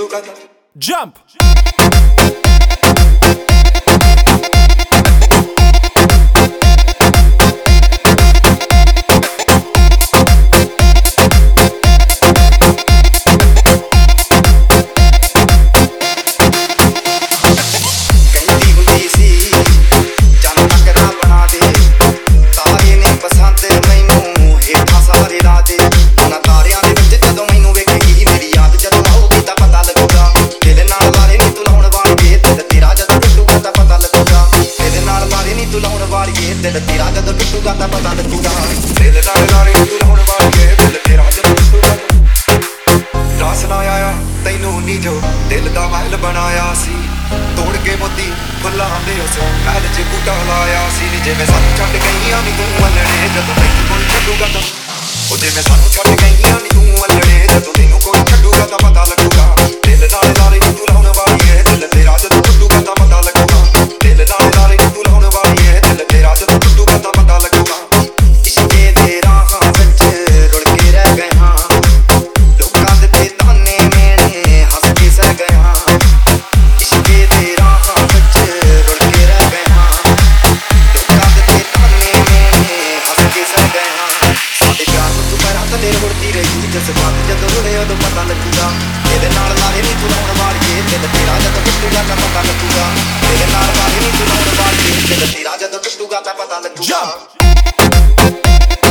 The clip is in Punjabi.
ਟੁੱਟੂਗਾ ਤਾਂ ਜੰਪ ਦਿਲ ਤੇਰਾ ਜਦੋਂ ਟੁੱਟੂਗਾ ਤਾਂ ਪਤਾ ਲੱਗੂਗਾ ਦਿਲ ਨਾਲ ਲਾਰੇ ਤੂੰ ਲਾਉਣ ਵਾਲੀਏ ਦਿਲ ਤੇਰਾ ਜਦੋਂ ਟੁੱਟੂਗਾ ਰਾਸ ਨਾ ਆਇਆ ਤੈਨੂੰ ਨੀ ਜੋ ਦਿਲ ਦਾ ਮਹਿਲ ਬਣਾਇਆ ਸੀ ਤੋੜ ਕੇ ਮੋਤੀ ਫੁੱਲਾਂ ਦੇ ਉਸ ਮਹਿਲ 'ਚ ਬੂਟਾ ਲਾਇਆ ਸੀ ਨੀ ਜਿਵੇਂ ਸਾਨੂੰ ਛੱਡ ਗਈਆਂ ਨੀ ਤੂੰ ਅਲੜੇ ਜਦੋਂ ਤੈਨੂੰ ਕੋਈ ਛੱਡੂਗਾ ਤਾਂ ਉਹ ਜਿਵੇਂ ਸਾਨੂੰ ਛੱਡ ਗਈਆਂ ਨੀ ਤੂੰ ਅਲੜੇ ਜਦੋਂ ਤੈਨੂੰ ਕੋਈ ਛੱਡੂਗਾ ਤਾਂ ਪਤਾ ਲੱਗੂਗਾ ਦਿਲ ਨਾਲ ਲਾਰੇ ਤੂੰ ਲਾਉਣ ਵਾਲੀਏ ਦਿਲ ਤੇਰਾ ਜਦੋਂ ਟੁੱਟੂਗਾ ਤਾਂ ਪਤਾ ਲੱਗੂਗਾ ਦਿਲ ਨਾਲ ਲਾਰੇ ਤੂੰ ਲਾਉਣ ਵਾਲੀਏ ਦਿਲ ਤੇਰਾ ਜਦੋਂ ਟੁੱਟੂਗਾ ਤਾਂ ਪਤਾ ਲੱਗੂਗਾ ਇਸ਼ਕੇ ਦੇ ਰਾਹਾਂ ਵਿੱਚ ਰੁਲ ਕੇ ਰਹਿ ਗਏ ਹਾਂ ਲੋਕਾਂ ਦੇ ਤਾਨੇ ਮੇਨੇ ਹੱਸ ਕੇ ਸਹਿ ਗਏ ਹਾਂ ਇਸ਼ਕੇ ਦੇ ਰਾਹਾਂ ਵਿੱਚ ਰੁਲ ਕੇ ਰਹਿ ਗਏ ਹਾਂ ਲੋਕਾਂ ਦੇ ਤਾਨੇ ਮੇਨੇ ਹੱਸ ਕੇ ਸਹਿ ਗਏ ਹਾਂ ਸਾਡੇ ਪਿਆਰ ਨੂੰ ਤੂੰ ਪੈਰਾਂ ਥੱਲੇ ਰੁੜਦੀ ਰਹੀ ਜਜ਼ਬਾਤ ਜਦੋਂ ਰੁੜੇ ਉਦੋਂ ਪਤਾ ਲੱਗੂਗਾ ਇਹਦੇ ਨਾਲ ਲਾਰੇ ਨੀ ਤੂੰ ਲਾਉਣ ਵਾਲੀਏ ਦਿਲ ਤੇਰਾ ਜਦੋਂ ਟੁੱਟੂਗਾ ਤਾਂ ਪਤਾ ਲੱਗੂਗਾ ਇਹਦੇ ਨਾਲ ਲਾਰੇ ਨੀ ਤੂੰ ਲਾਉਣ ਵਾਲੀਏ ਦਿਲ ਤੇਰਾ ਜਦੋਂ ਟੁੱਟੂਗਾ ਤਾਂ ਪਤਾ ਲੱਗੂਗਾ